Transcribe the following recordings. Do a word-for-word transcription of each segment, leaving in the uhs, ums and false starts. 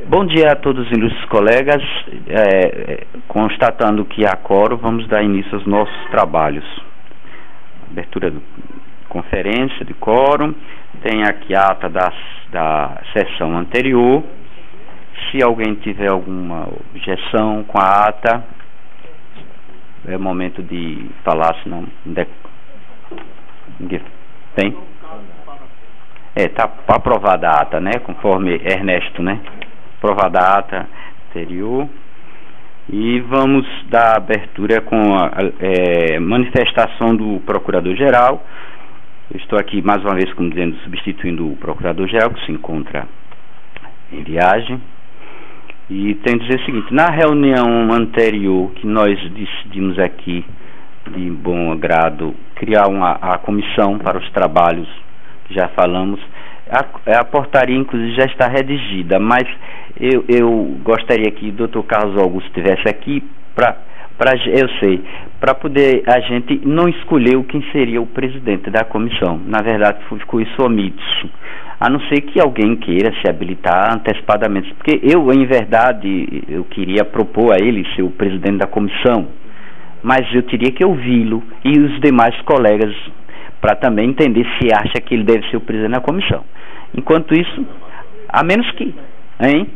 Bom dia a todos os ilustres colegas. É, constatando que há quórum, vamos dar início aos nossos trabalhos. Abertura da conferência de quórum. Tem aqui a ata da, da sessão anterior. Se alguém tiver alguma objeção com a ata, é momento de falar, senão ninguém tem. É, está aprovada a ata, né? Conforme Ernesto, né? Aprovada a ata anterior. E vamos dar abertura com a é, manifestação do Procurador-Geral. Eu estou aqui mais uma vez, como dizendo, substituindo o Procurador-Geral, que se encontra em viagem. E tenho que dizer o seguinte: na reunião anterior que nós decidimos aqui, de bom agrado, criar uma a comissão para os trabalhos que já falamos, a, a portaria inclusive já está redigida, mas eu, eu gostaria que o doutor Carlos Augusto estivesse aqui para, eu sei, para poder a gente não escolher quem seria o presidente da comissão. Na verdade, ficou isso omito, a não ser que alguém queira se habilitar antecipadamente, porque eu, em verdade, eu queria propor a ele ser o presidente da comissão, mas eu teria que ouvi-lo e os demais colegas para também entender se acha que ele deve ser o presidente da comissão. Enquanto isso, a menos que, hein?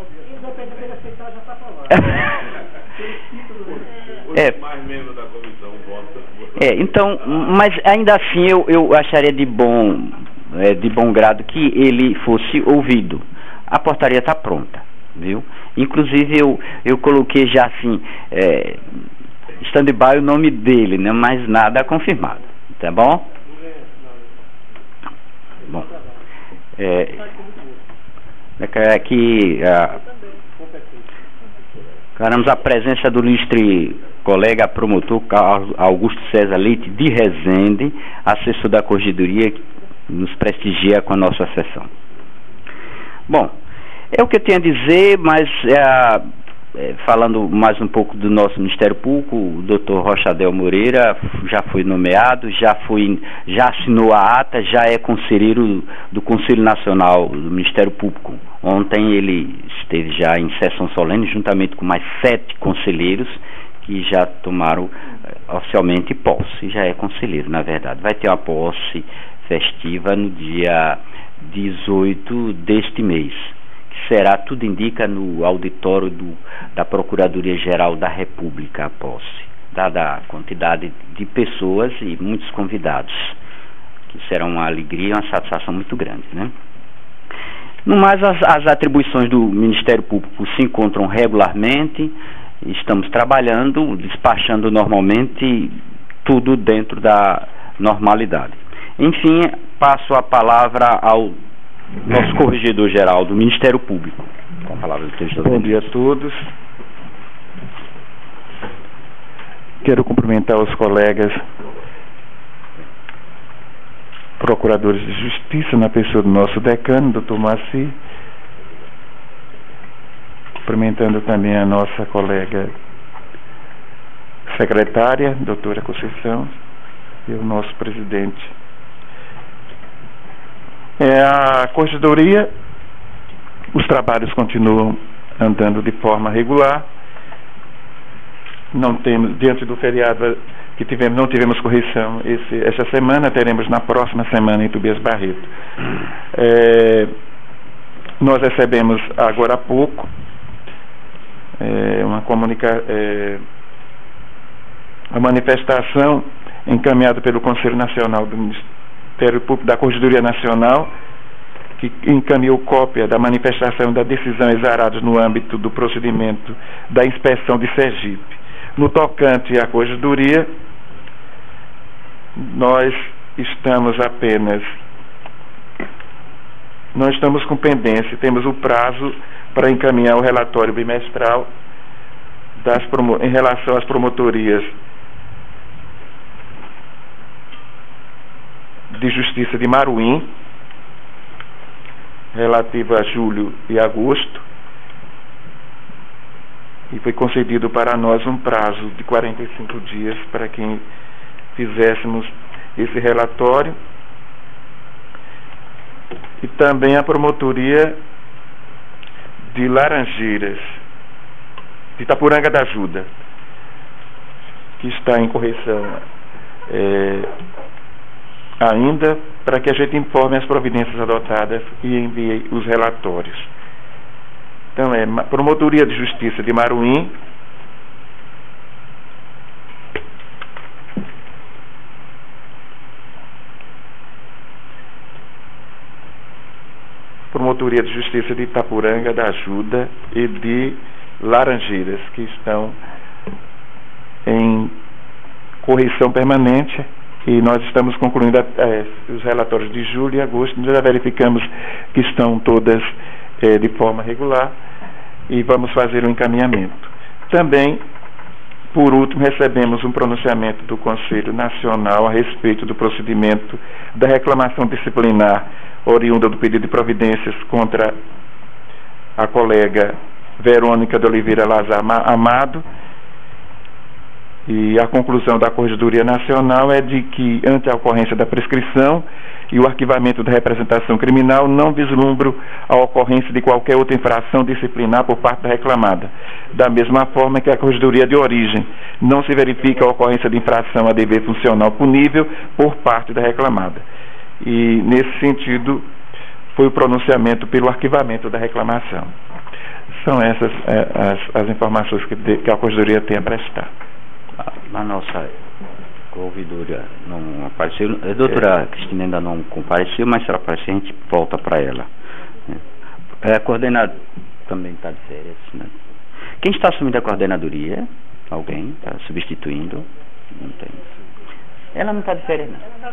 é, é, então, mas ainda assim eu, eu acharia de bom, é, de bom grado que ele fosse ouvido. A portaria está pronta, viu? Inclusive eu, eu coloquei já assim, é, stand-by o nome dele, né? Mas nada confirmado, tá bom? Bom, é, aqui a, queremos a presença do ilustre colega promotor Augusto César Leite de Rezende, assessor da Corregedoria, que nos prestigia com a nossa sessão. Bom, é o que eu tenho a dizer, mas é, é, falando mais um pouco do nosso Ministério Público, o doutor Rochadel Moreira já foi nomeado, já, foi, já assinou a ata, já é conselheiro do Conselho Nacional do Ministério Público. Ontem ele esteve já em sessão solene, juntamente com mais sete conselheiros, que já tomaram é, oficialmente posse, já é conselheiro, na verdade. Vai ter uma posse festiva no dia dezoito deste mês, que será, tudo indica, no auditório do, da Procuradoria-Geral da República, a posse, dada a quantidade de pessoas e muitos convidados, que será uma alegria e uma satisfação muito grande, né? No mais, as, as atribuições do Ministério Público se encontram regularmente, estamos trabalhando, despachando normalmente, tudo dentro da normalidade. Enfim, passo a palavra ao nosso Corregedor-Geral do Ministério Público. Com a palavra do texto. Bom dia a todos. Quero cumprimentar os colegas procuradores de justiça, na pessoa do nosso decano, doutor Maci, cumprimentando também a nossa colega secretária, doutora Conceição, e o nosso presidente. É, a Corregedoria, os trabalhos continuam andando de forma regular. Não temos, diante do feriado que tivemos, não tivemos correção esse, essa semana, teremos na próxima semana em Tobias Barreto. É, nós recebemos agora há pouco é, uma comunica, é, uma manifestação encaminhada pelo Conselho Nacional do Ministério Público da Corregedoria Nacional, que encaminhou cópia da manifestação da decisão exarada no âmbito do procedimento da inspeção de Sergipe. No tocante à Corregedoria, nós estamos apenas, nós estamos com pendência, temos o prazo para encaminhar o relatório bimestral das promo, em relação às promotorias de Justiça de Maruim, relativo a julho e agosto, e foi concedido para nós um prazo de quarenta e cinco dias para que fizéssemos esse relatório. E também a promotoria de Laranjeiras, de Itapuranga da Ajuda, que está em correção é, ainda, para que a gente informe as providências adotadas e envie os relatórios. Então é Promotoria de Justiça de Maruim, Promotoria de Justiça de Itapuranga da Ajuda e de Laranjeiras, que estão em correção permanente, e nós estamos concluindo é, os relatórios de julho e agosto. Nós já verificamos que estão todas é, de forma regular e vamos fazer um encaminhamento. Também, por último, recebemos um pronunciamento do Conselho Nacional a respeito do procedimento da reclamação disciplinar oriunda do pedido de providências contra a colega Verônica de Oliveira Lazar Amado, e a conclusão da Corregedoria Nacional é de que, ante a ocorrência da prescrição e o arquivamento da representação criminal, não vislumbro a ocorrência de qualquer outra infração disciplinar por parte da reclamada. Da mesma forma que a Corregedoria de origem não se verifica a ocorrência de infração a dever funcional punível por parte da reclamada. E, nesse sentido, foi o pronunciamento pelo arquivamento da reclamação. São essas é, as, as informações que, de, que a Corregedoria tem a prestar. Na nossa ouvidoria não apareceu. A doutora é. Cristina ainda não compareceu, mas se ela aparecer, a gente volta para ela. É, a coordenadora também está de férias, né? Quem está assumindo a coordenadoria? Alguém está substituindo? Não tem. Ela não está de férias, não.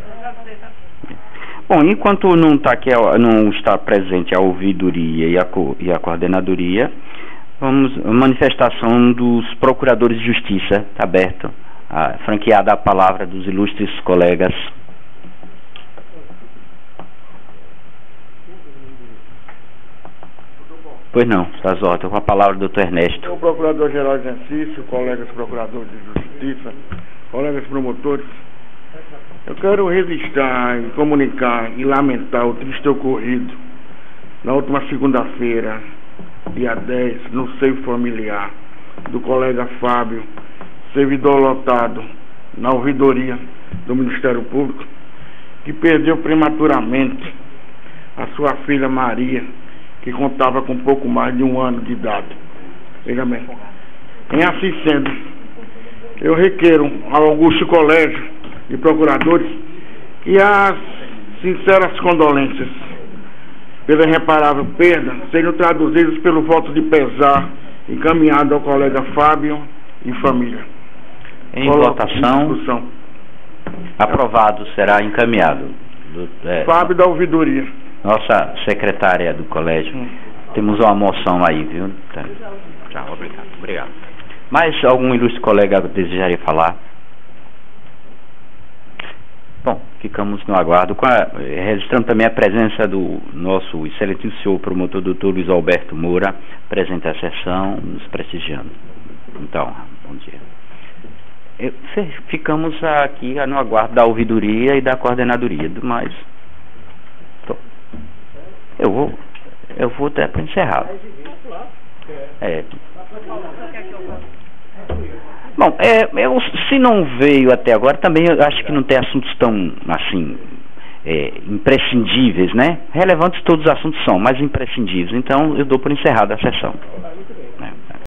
Bom, enquanto não está aqui, não está presente a ouvidoria e a, co, e a coordenadoria, vamos manifestação dos procuradores de justiça, está aberto, a, franqueada a palavra dos ilustres colegas. Pois não, Suas ordens, com a palavra do doutor Ernesto. O procurador-geral de exercício, colegas procuradores de justiça, colegas promotores, eu quero registrar e comunicar e lamentar o triste ocorrido na última segunda-feira, dia dez, no seio familiar do colega Fábio, servidor lotado na ouvidoria do Ministério Público, que perdeu prematuramente a sua filha Maria, que contava com pouco mais de um ano de idade. Veja bem. Em assim sendo, eu requeiro ao Augusto Colégio de Procuradores e as sinceras condolências pela irreparável perda sejam traduzidos pelo voto de pesar encaminhado ao colega Fábio e família. Em Coloco votação, em aprovado, será encaminhado. Do, é, Fábio da ouvidoria. Nossa secretária do colégio. Hum. Temos uma moção aí, viu? Tá. Tchau, obrigado. Obrigado. Mais algum ilustre colega desejaria falar? Bom, ficamos no aguardo, com a, registrando também a presença do nosso excelentíssimo senhor promotor doutor Luiz Alberto Moura, presente à sessão, nos prestigiando. Então, bom dia. Eu, ficamos aqui no aguardo da ouvidoria e da coordenadoria, do mais. Tô. Eu vou, eu vou até para encerrar. É. Bom, é, eu, se não veio até agora, também eu acho que não tem assuntos tão, assim, é, imprescindíveis, né? Relevantes todos os assuntos são, mas imprescindíveis. Então, eu dou por encerrada a sessão. É.